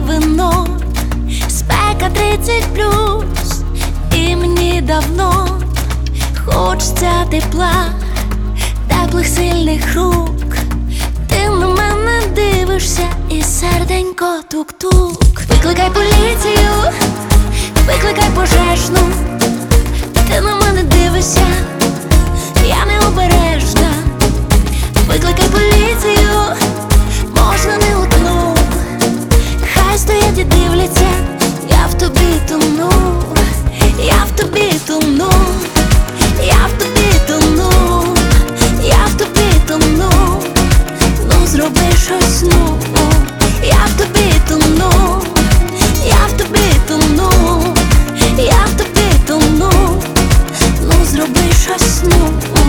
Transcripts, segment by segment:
вино, спека 30+, і мені давно хочеться тепла, теплих сильних рук. Ти на мене дивишся і серденько тук-тук. Викликай поліцію, викликай пожежну. Ти на мене дивишся, я необережна. Викликай поліцію, можна не одну. Хай стоять і дивляться, я в тобі тону, я в тобі тону, я в тобі тону, я в тобі тону. Ну зроби щось, ну, я в тобі тону, я в тобі тону, я в тобі тону. Ну зроби щось, ну.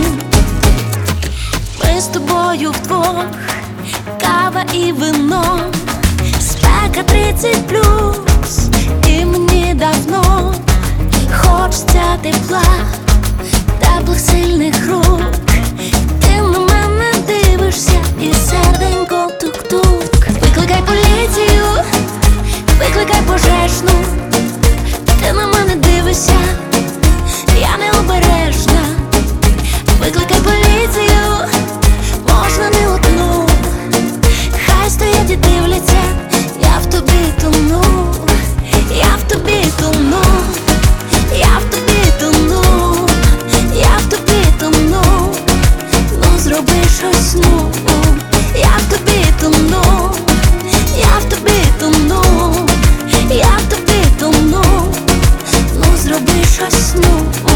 Ми з тобою вдвох, кава і вино, спека 30+, і мені давно хочеться тепла, теплих сильних рук. Ти на мене дивишся і серденько тук-тук. Викликай поліцію, викликай пожежну. Ти на мене дивишся, я необережна. Викликай поліцію, можна не одну. Хай стоять і дивляться, я в тобі тону, я в тобі тону, я в тобі тону, я в тобі тону. Ну зроби щось, ну, я в тобі тону, я в тобі тону, я в тобі тону. Ну зроби щось, ну.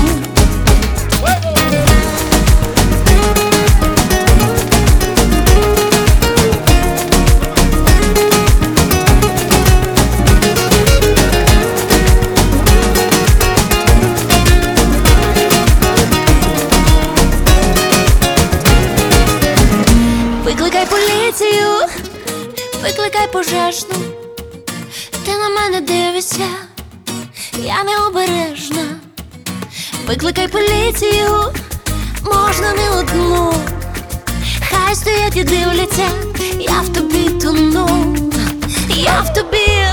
Викликай поліцію, викликай пожежну. Ти на мене дивишся, я необережна. Викликай поліцію, можна не одну. Хай стоять і дивляться, я в тобі тону, я в тобі